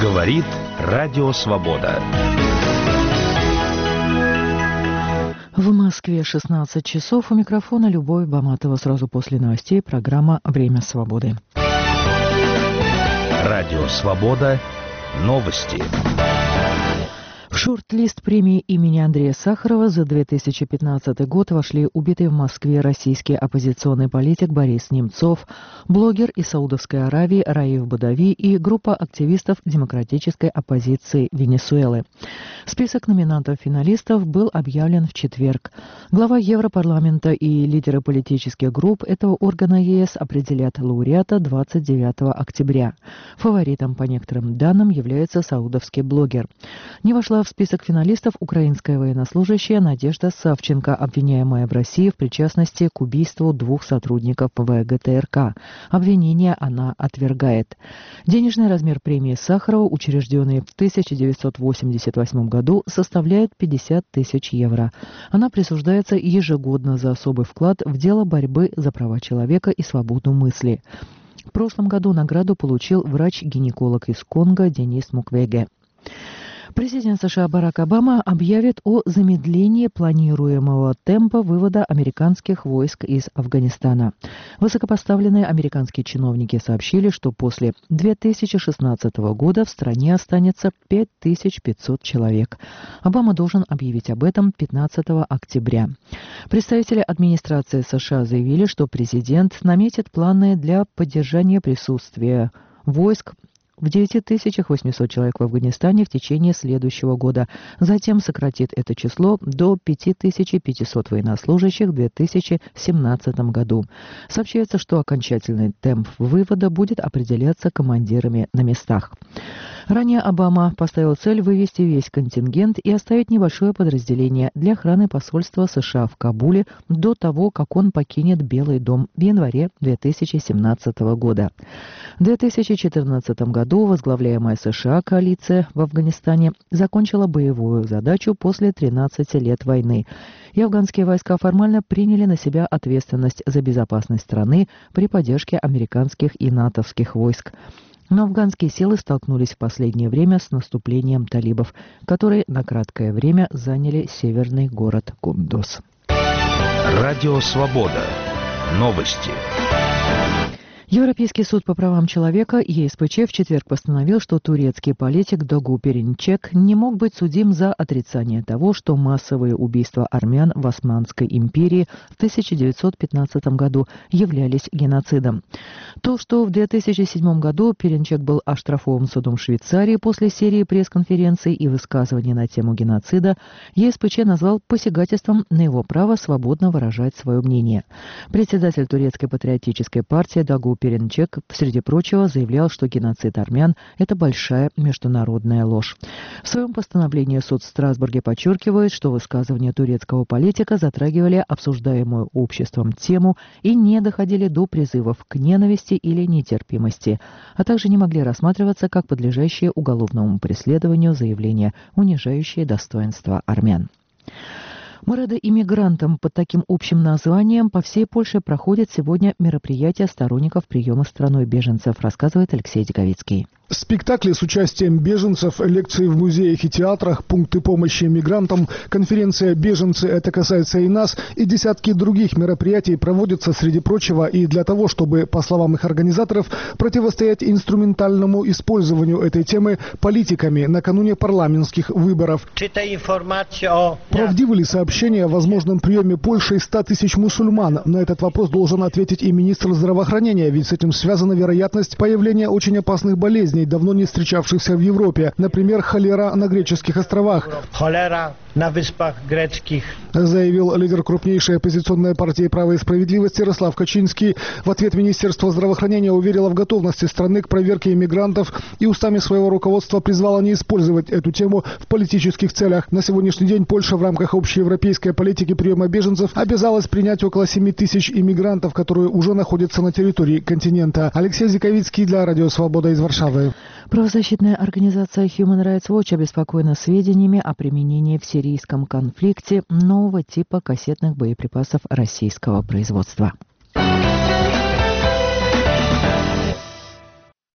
Говорит Радио Свобода. В Москве 16 часов. У микрофона Любовь Баматова. Сразу после новостей программа «Время свободы». Радио Свобода. Новости. В шорт-лист премии имени Андрея Сахарова за 2015 год вошли убитый в Москве российский оппозиционный политик Борис Немцов, блогер из Саудовской Аравии Раиф Бадави и группа активистов демократической оппозиции Венесуэлы. Список номинантов-финалистов был объявлен в четверг. Глава Европарламента и лидеры политических групп этого органа ЕС определят лауреата 29 октября. Фаворитом, по некоторым данным, является саудовский блогер. Не вошла в список финалистов украинская военнослужащая Надежда Савченко, обвиняемая в России в причастности к убийству двух сотрудников ВГТРК. Обвинение она отвергает. Денежный размер премии Сахарова, учрежденной в 1988 году, составляет 50 тысяч евро. Она присуждается ежегодно за особый вклад в дело борьбы за права человека и свободу мысли. В прошлом году награду получил врач-гинеколог из Конго Денис Муквеге. Президент США Барак Обама объявит о замедлении планируемого темпа вывода американских войск из Афганистана. Высокопоставленные американские чиновники сообщили, что после 2016 года в стране останется 5500 человек. Обама должен объявить об этом 15 октября. Представители администрации США заявили, что президент наметит планы для поддержания присутствия войск в 9800 человек в Афганистане в течение следующего года. Затем сократит это число до 5500 военнослужащих в 2017 году. Сообщается, что окончательный темп вывода будет определяться командирами на местах. Ранее Обама поставил цель вывести весь контингент и оставить небольшое подразделение для охраны посольства США в Кабуле до того, как он покинет Белый дом в январе 2017 года. В 2014 году возглавляемая США коалиция в Афганистане закончила боевую задачу после 13 лет войны, и афганские войска формально приняли на себя ответственность за безопасность страны при поддержке американских и натовских войск. Но афганские силы столкнулись в последнее время с наступлением талибов, которые на краткое время заняли северный город Кундуз. Радио Свобода. Новости. Европейский суд по правам человека ЕСПЧ в четверг постановил, что турецкий политик Догу Перинчек не мог быть судим за отрицание того, что массовые убийства армян в Османской империи в 1915 году являлись геноцидом. То, что в 2007 году Перинчек был оштрафован судом Швейцарии после серии пресс-конференций и высказываний на тему геноцида, ЕСПЧ назвал посягательством на его право свободно выражать свое мнение. Председатель турецкой патриотической партии Догу Перинчек, среди прочего, заявлял, что геноцид армян – это большая международная ложь. В своем постановлении суд в Страсбурге подчеркивает, что высказывания турецкого политика затрагивали обсуждаемую обществом тему и не доходили до призывов к ненависти или нетерпимости, а также не могли рассматриваться как подлежащие уголовному преследованию заявления, унижающие достоинство армян. Мы рады иммигрантам. Под таким общим названием по всей Польше проходит сегодня мероприятие сторонников приема страной беженцев, рассказывает Алексей Диковицкий. Спектакли с участием беженцев, лекции в музеях и театрах, пункты помощи мигрантам, конференция «Беженцы. Это касается и нас» и десятки других мероприятий проводятся, среди прочего, и для того, чтобы, по словам их организаторов, противостоять инструментальному использованию этой темы политиками накануне парламентских выборов. Правдивы ли сообщения о возможном приеме Польшей 100 тысяч мусульман? На этот вопрос должен ответить и министр здравоохранения, ведь с этим связана вероятность появления очень опасных болезней, давно не встречавшихся в Европе. Например, холера на греческих островах. Холера на выспах греческих. Заявил лидер крупнейшей оппозиционной партии «Право и справедливость» Ярослав Качинский. В ответ Министерство здравоохранения уверило в готовности страны к проверке иммигрантов и устами своего руководства призвало не использовать эту тему в политических целях. На сегодняшний день Польша в рамках общеевропейской политики приема беженцев обязалась принять около 7 тысяч иммигрантов, которые уже находятся на территории континента. Алексей Диковицкий для Радио Свобода из Варшавы. Правозащитная организация Human Rights Watch обеспокоена сведениями о применении в сирийском конфликте нового типа кассетных боеприпасов российского производства.